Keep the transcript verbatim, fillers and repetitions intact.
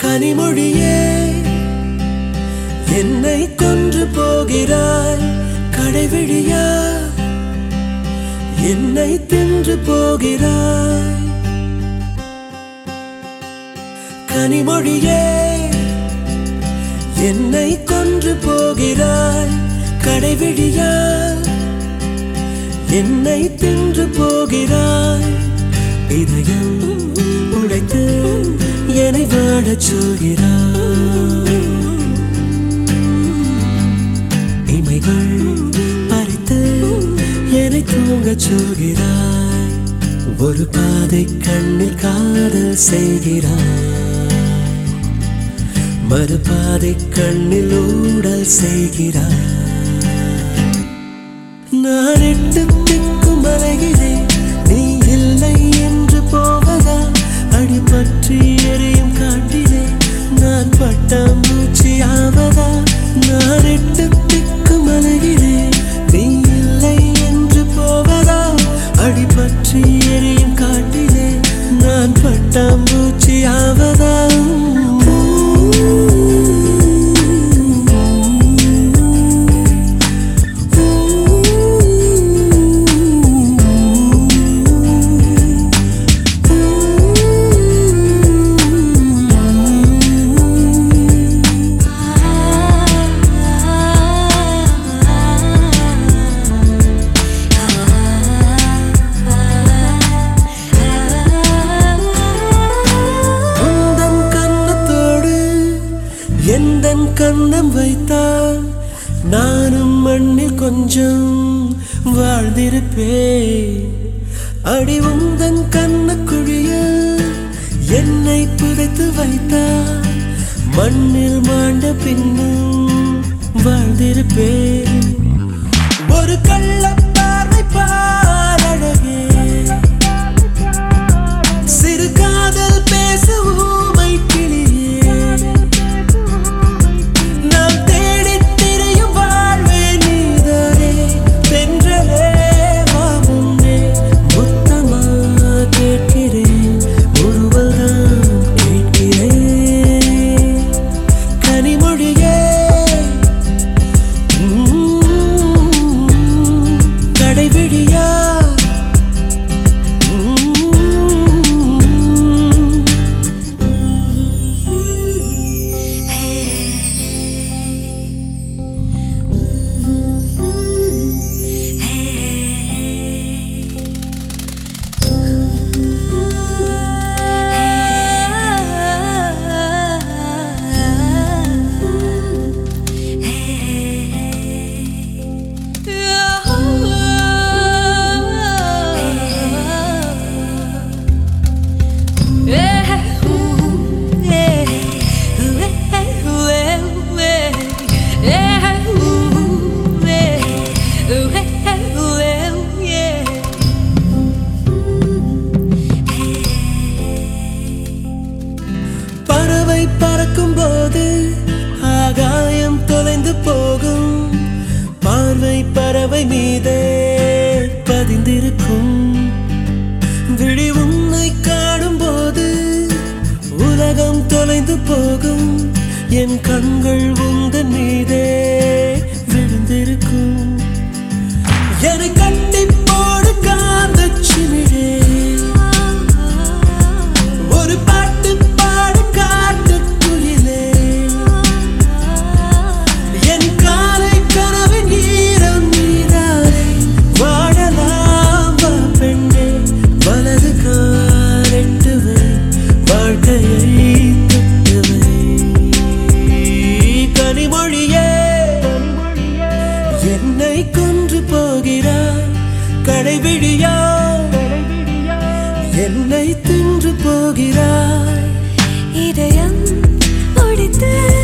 கனிமொழியே என்னை கொன்று போகிறாய், கடைவிழியா என்னை தின்று போகிறாய். கனிமொழியே என்னை கொன்று போகிறாய், கடைவிழியா என்னை தின்று போகிறாய். இதயம் உடைத்து என்னை வாழச் சொல்கிறாய், இமைகள் பறித்து என்னை தூங்கச் சொல்கிறாய். ஒரு பாதை கண்ணில் காதல் செய்கிறாய், மறுபாதை கண்ணில் ஊடல் செய்கிறாய். நான் எட்டு திக்கும் அலைகிறேன், நீ இல்லை என்று போவதா? அடிபற்றி எரியும் காட்டிலே நான் பட்டம் மூச்சு ஆவதா? நான் எட்டு திக்கும் அலைகிறேன், நீ இல்லை என்று போவதா? அடிபற்றி எரியும் காட்டிலே நான் பட்டம் மூச்சு ஆவதா? எந்தன் கண்ணம் வைத்தால் நானும் மண்ணில் கொஞ்சம் வாழ்ந்திருப்பேன். அடி உந்தன் கண்ணக்குழியில் என்னை புதைத்து வைத்தால் மண்ணில் மாண்ட பின்னும் வாழ்ந்திருப்பேன். ஒரு கள்ள பார்வை பாரழகே, சிறு காதல் பேச ஊமை கிளியே, நாம் தேடித் திரியும் வாழ்வே நீதானே. தென்றலே வா முன்னே, முத்தமா கேட்கிறேன், ஒருவர்தான் கேட்கிறேன். கனிமொழியே கடைவிழியா பறக்கும் போது ஆகாயம் தொலைந்து போகும், பார்வை பறவை மீதே பதிந்திருக்கும். விழி உன்னை காணும் போது உலகம் தொலைந்து போகும், என் கண்கள் உந்தன் மீதே விழுந்திருக்கும். என்னை கட்டி போடு காந்தச் சிமிழே, ஒரு பாட்டு பாடு காட்டு குயிலே, என் காலை கனவின் ஈரம் நீரானே. வாழலாம் வா பெண்ணே, வலது காலெட்டுவை, வாழ்க்கையை தொட்டுவை. கனிமொழியே என்னை கொன்று போகிறாய், கடைவிழியா என்னை தின்று போகிறாய். இதயம் உடைத்து